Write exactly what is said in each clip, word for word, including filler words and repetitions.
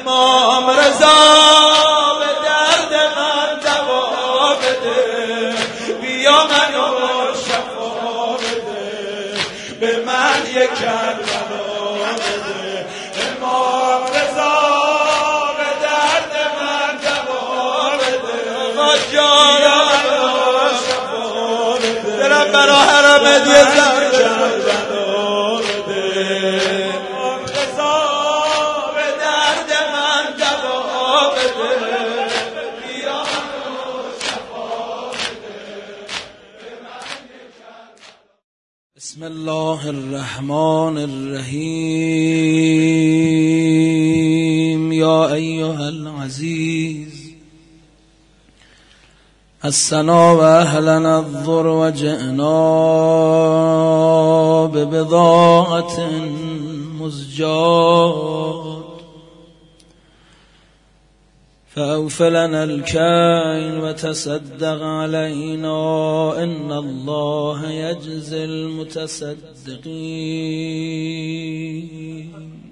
امام رضا به درد من دوا بده، بیا منو شفا بده، به من یک کربلا بده. امام رضا به درد من دوا بده، بیا منو شفا بده، دلم برا حرم دیگه کربلا بده. امام رضا به درد من دوا بده، بیا منو شفا بده، به من یک کربلا. بسم الله الرحمن الرحیم. یا ایها العزیز السنا و اهلنا الضر و جئنا ببضاعة مزجات فأوف لنا الكيل وتصدق علينا إن الله يجزي المتصدقين.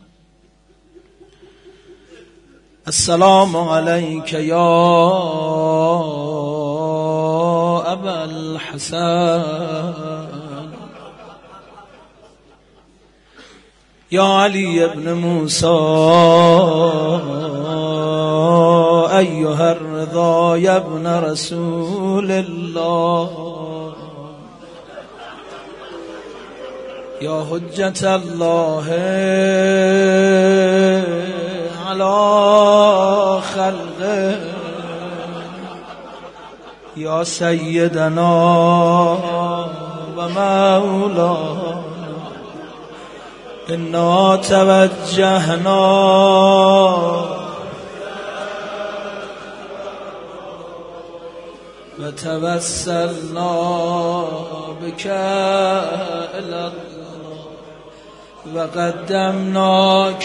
السلام عليك يا أبا الحسن يا علي بن موسى أيها الرضا يا ابن رسول الله يا حجة الله على خلقه يا سيدنا ومولانا إنا توجهنا وتوسلنا بك إلى الله وقدمناك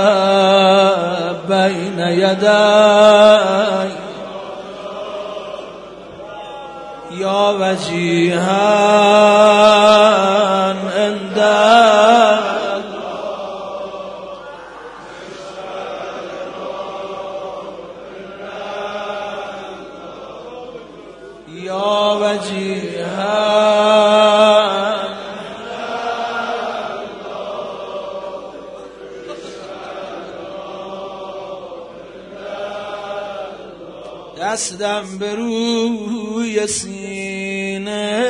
بين يدي يا وجيها عند يا وجيها دستم به روی سینه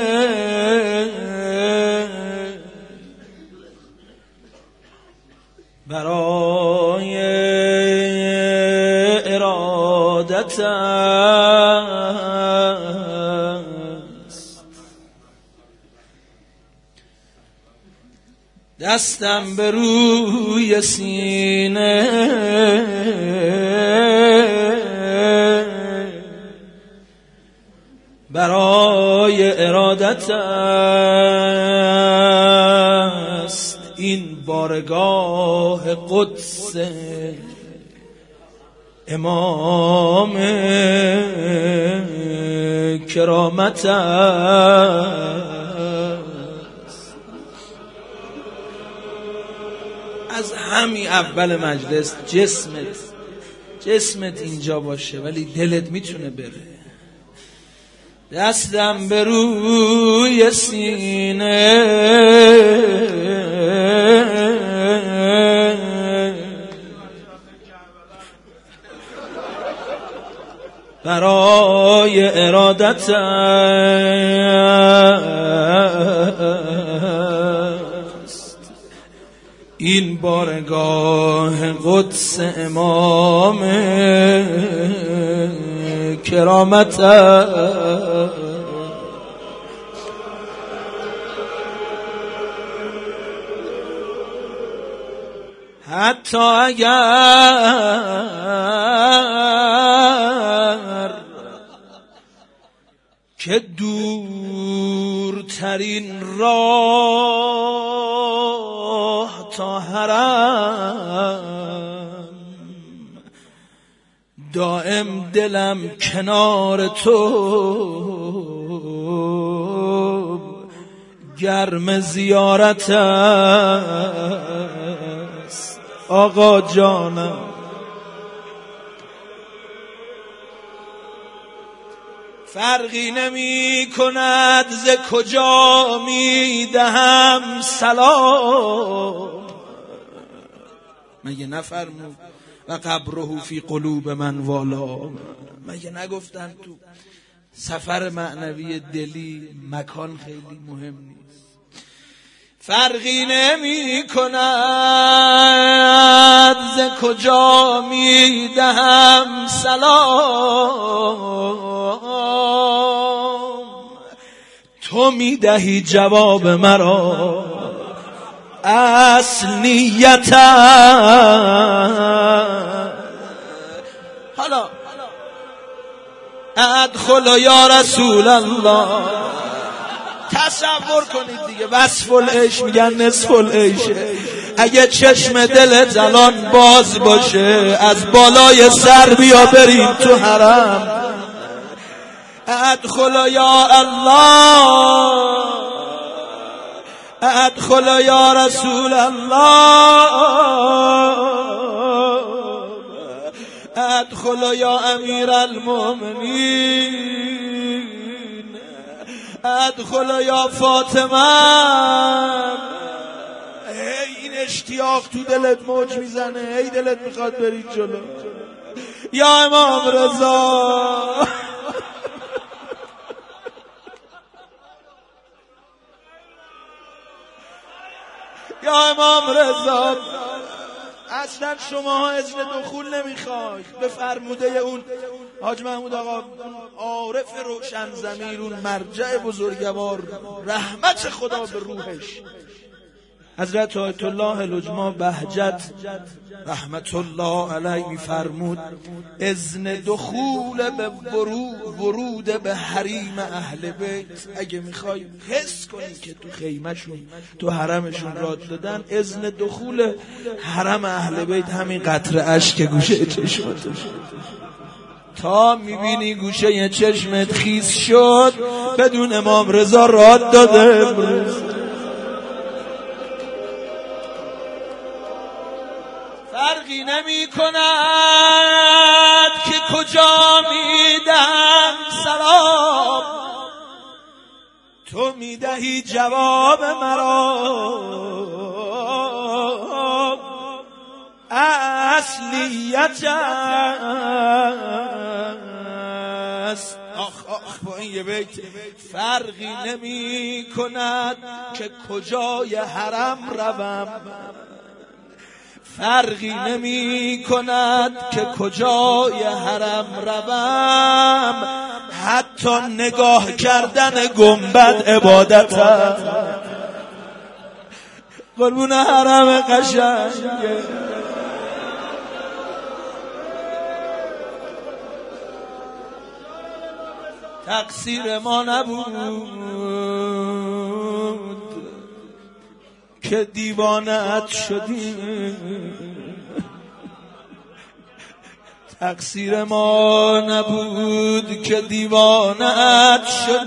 برای ارادت است، دستم به روی سینه برای ارادت است، این بارگاه قدس امام کرامت است. از همین اول مجلس جسمت جسمت اینجا باشه ولی دلت میتونه بره. دستم به روی سینه برای ارادت است، این بارگاه قدس امام کرامت است. حتی اگر که دورترین راه تا حرم دائم دلم کنار تو گرم زیارت است. آقا جانم فرقی نمی کند ز کجا می دهم سلام. مگه نفرمود و قبره فی قلوب من والا؟ مگه نگفتن تو سفر معنوی دلی مکان خیلی مهم نیست؟ فرقی نمی کند ز کجا می دهم سلام. تو می دهی جواب مرا اصل نیتم. حالا ادخل یا رسول الله. تصور کنید دیگه، وصف العیش میگن نصف العیشه. اگه چشم دلت الان باز باشه از بالای سر بیا بریم تو حرم. ادخل یا الله، ادخل یا رسول الله، ادخل یا امیر المؤمنین، ادخل یا فاطمه. این اشتیاق تو دلت موج میزنه، ای دلت میخواد بری جلو. یا امام رضا، یا امام رضا. اصلا شما اذن دخول نمیخواید. به فرموده اون حاج محمود آقا عارف روشن ضمیر، اون مرجع بزرگوار، رحمت خدا به روحش، حضرت آیت الله العظما بهجت رحمت الله علیه میفرمود اذن دخول به ورود به حریم اهل بیت. اگه میخوای حس کنی که تو خیمهشون تو حرمشون راد دادن، اذن دخول حرم اهل بیت همین قطره اشک گوشه چشمت تا میبینی گوشه چشمت خیس شد، بدون امام رضا راد داده امروز. فرقی نمی کند که کجا میدم سلام. تو میدهی جواب مرا اصلیت است. آخ آخ با این یه بیت. فرقی نمی کند که کجای حرم روم، فرقی نمی کند که کجای حرم روم، حتی نگاه کردن گنبد عبادتم. قربون حرم قشنگه. تقصیر ما نبود که دیوانه‌ات شدیم، تقصیر ما نبود که دیوانه‌ات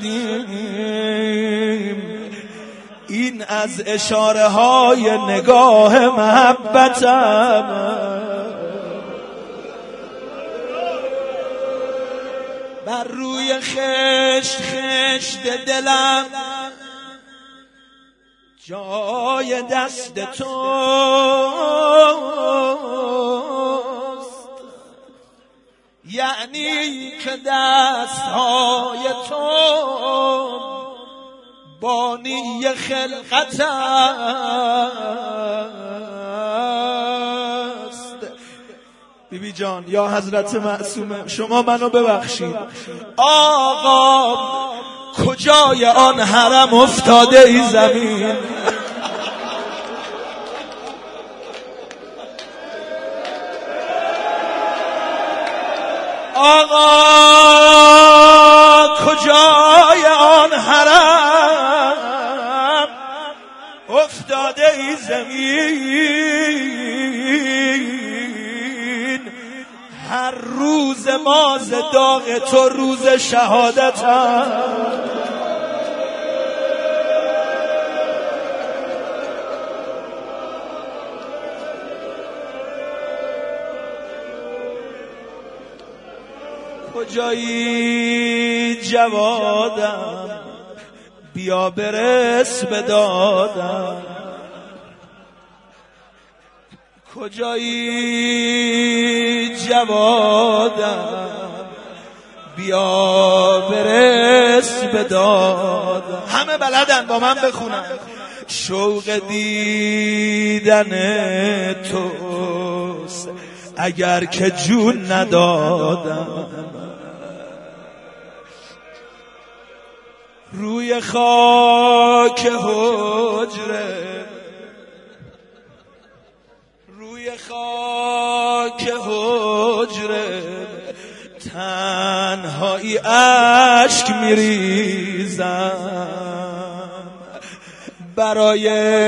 شدیم. این از اشاره های نگاه محبتم بر روی خشت خشت دلم، جای دست توست. یعنی که دستهای تو بانی خلقت است. بی بی جان یا حضرت معصومه شما منو ببخشید. آقا کجای آن حرم افتاده ای زمین؟ آقا کجای آن حرم افتاده ای زمین؟ هر روز ما ز داغ تو روز شهادتم. کجایی جوادم بیا برس به دادم، کجایی جوادم بیا برس به دادم. همه بلدن با من بخونن. شوق دیدن توست اگر که جون ندادم، روی خاک حجره روی خاک حجره تنهایی اشک میریزم، برای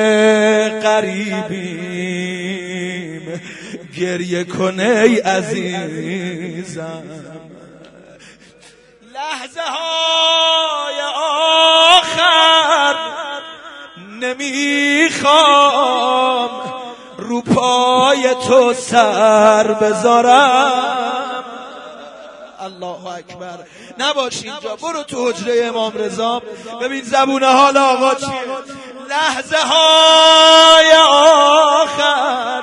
غریبیم گریه کنه ای عزیزم. لحظه های آخر نمیخوام رو پای تو سر بذارم. الله اکبر. نباش اینجا، برو تو حجره امام رضا ببین زبون حال آقا چیه. لحظه های آخر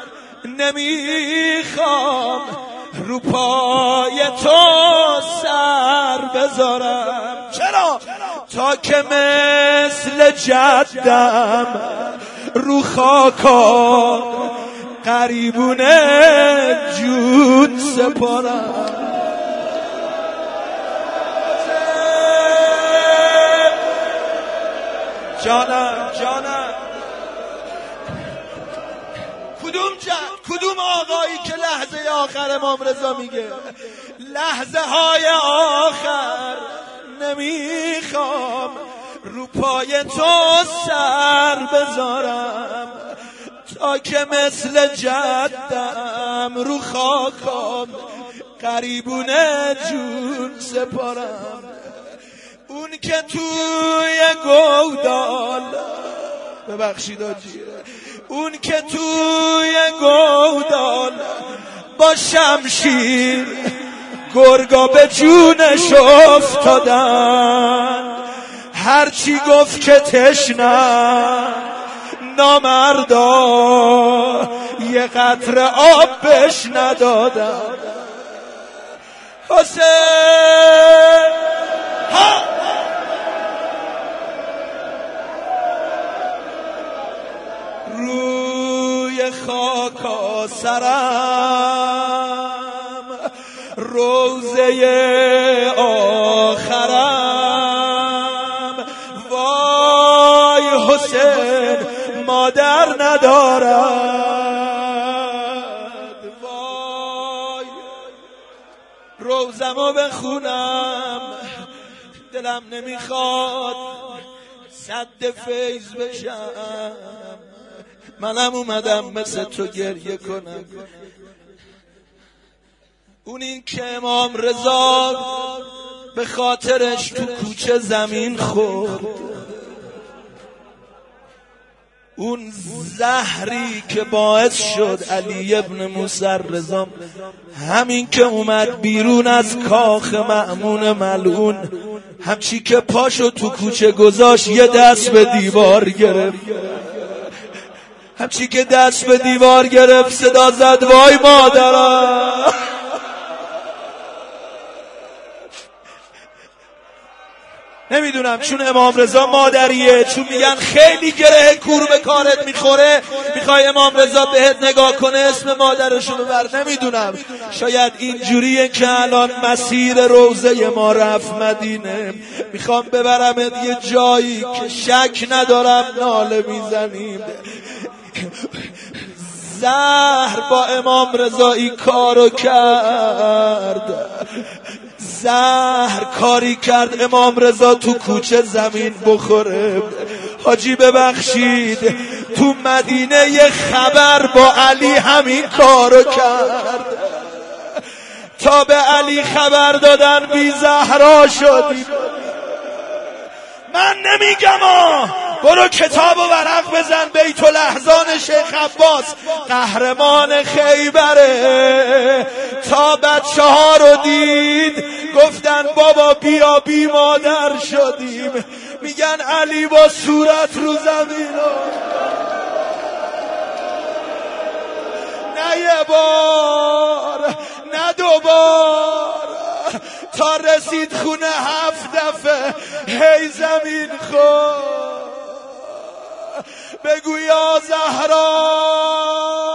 نمیخوام رو پای تو سر بذارم. چرا؟ تا که مثل جدم رو خاکا قریبونه جون سپارم. جانم جانم کدوم جد کدوم آقایی که لحظه آخر امام رضا میگه لحظه های آخر نمیخوام رو پای تو سر بذارم، تا که مثل جدم رو خاکم قریبونه جون سپارم. اون که توی گودال ببخشید آجی اون که توی گودال با شمشیر گرگا به جونش افتادن، هرچی گفت که تشنه نامردا یه قطره آب بهش ندادن. حسین ها روی خاکا سرم روزه آخرم، وای حسین مادر ندارد، وای روزمو بخونم دلم نمیخواد سد فیض بشم، منم اومدم مثل تو گریه کنم. اون این که امام رضا به خاطرش تو کوچه زمین خورد، اون زهری که باعث شد علی ابن موسی رضا همین که اومد بیرون از کاخ مأمون ملعون، همچی که پاشو تو کوچه گذاشت یه دست به دیوار گرفت، همچی که دست به دیوار گرفت صدا زد وای مادرم. نمیدونم چون امام رضا مادریه، چون میگن خیلی گره کور به کارت میخوره میخوای امام رضا بهت نگاه کنه اسم مادرشو ببر. نمیدونم شاید اینجوریه که الان مسیر روزه ما رفت مدینه، میخوام ببرمت یه جایی که شک ندارم ناله میزنیم. زهر با امام رضایی کارو کرد، زهر کاری کرد امام رضا تو کوچه زمین بخوره. حاجی ببخشید تو مدینه یه خبر با علی همین کارو کرد، تا به علی خبر دادن بی زهرا شدی. من نمیگم آه برو کتاب و ورق بزن، بیت الاحزان شیخ عباس قهرمان خیبره، تا بچه ها رو دید گفتن بابا بیا بی مادر شدیم. میگن علی با صورت رو زمین نه یه بار نه دو بار تا رسید خونه هفت دفعه هی زمین خود. بگو یا زهرا